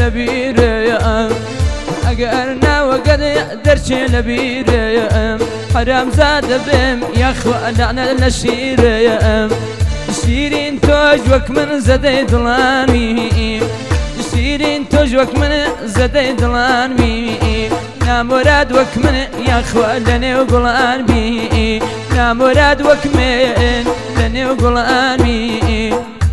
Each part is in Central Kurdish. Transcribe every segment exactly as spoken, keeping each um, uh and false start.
لبيرم اگرنا وقد درچه لبيرم حرام زاد بم يا خوانا لشيرم شيرين توج وك من زدي ظلامي شيرين توج وك من زدي ظلامي نا مراد وك من يا خوانا وقلان بي نا مراد وك من لني وقلان بي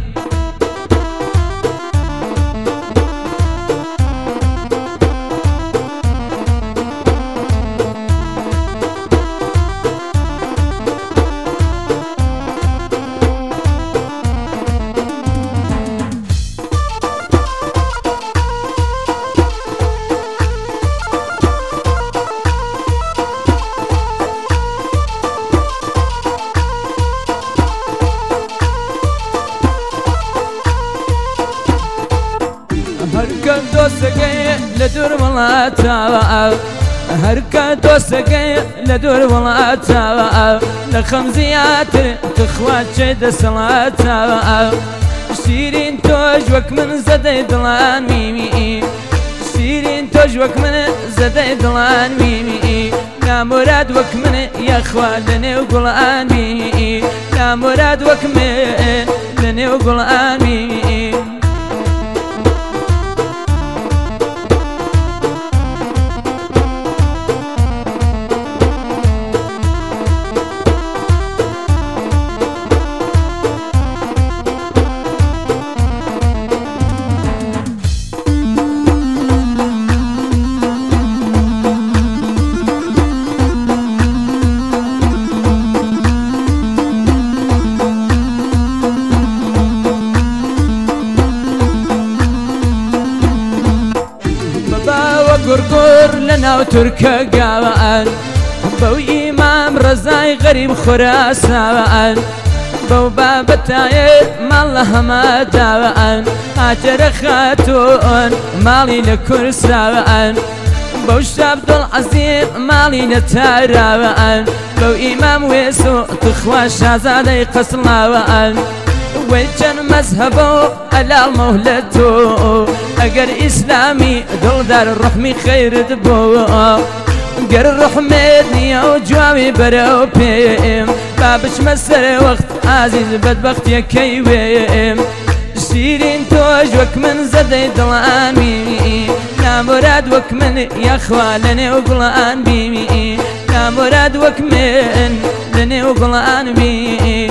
هركا دوسكي لدور ملاتا هركا دوسكي لدور ملاتا لخمزيات تخوات شد صلاتا شيرين توجوك من زدي ضلان ميمي شيرين توجوك من زدي ضلان ميمي لا مراد وك من يا خوالني وقلان ميمي لا مراد وك من لني وقلان ميمي قرقر لنا وتركا قاوان بو إمام رزاي غريب خراسان بو باب التاير مالها ما داوان هاجر خاتون مالي لكرسان بو شابد العظيم مالي نتاراوان بو إمام ويسو تخوى شازادي قصلاوان ويجن مذهبه على المهلتو اگر اسلامي دل دار الرحمي خير دبو قر الرحمتني وجوامي برو بيم بابش مسر وقت عزيز بدبخت يا كيويم شيرين توجوك من زدي ضلان بيمي لا مراد وك من يا خوالني وقلان بيمي لا مراد وك من لني وقلان بيمي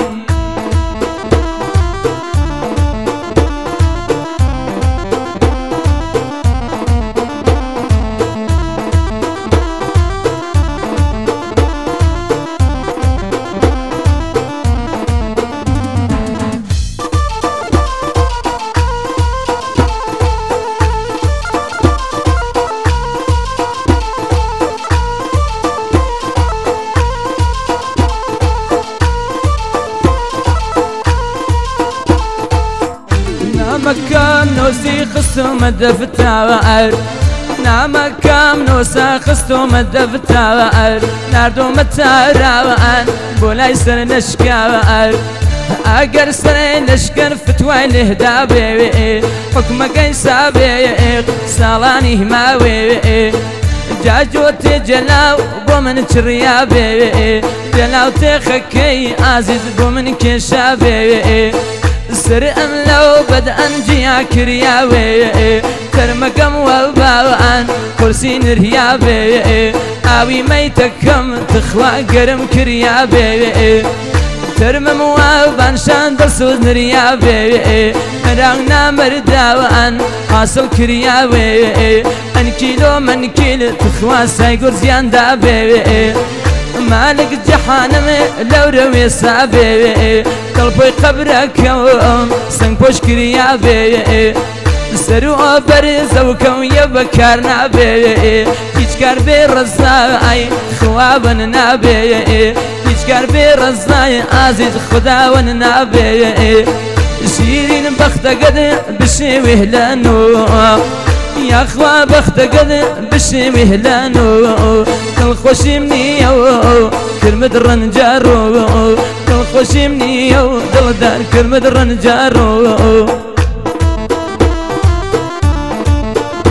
نامكام نوسي خستو مدفتا وعر نامكام نوسا خستو مدفتا وعر ناردو متارا وعن بولاي سر نشكا وعر اگر سر نشكن فتوى لهدا بي حكمك يسابي سالاني هماوي جاجو تجلاو بومن تريابي جلاو تخكي عزيز بومن كشابي سر ام لو بدأ جيا كرياوي ترمكم وباوان كرسين ريابي اوي ميتكم تخوى قرم كريابي ترمم وبان شان درسوز نريابي راغنا مرداوان حاصل كرياوي ان كيلو من كيل تخوى سايقر زيان دابي مالك جحانم لو روي سابي قلبي قبرك يوم سنگ پوش كريا بي سرو برز وكم يبكر نابي هيچ بي رزاي خوابن نابي هيچ بي رزاي عزيز خدا ون نابي شيرين بخت قد بشي وهلانو يا اخوا بخت قد بشي وهلانو كل خوشي مني كلمة الرنجارو كل خوشي مني دل دار كلمة الرنجارو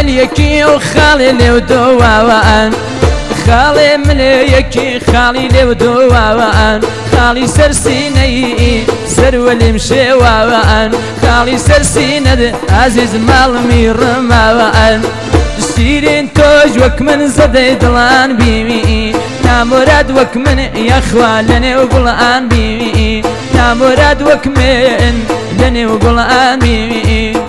مليكي وخالي لو دوان خالي مليكي خالي لو دوان خالي سرسيني سرولي مشيوان خالي سرسينة عزيز مالمي رموان شيرين توج وك من زدي دلان بيمي يا مراد وك من يا خوالني وقلان بيمي يا مراد وك من لني وقلان بيمي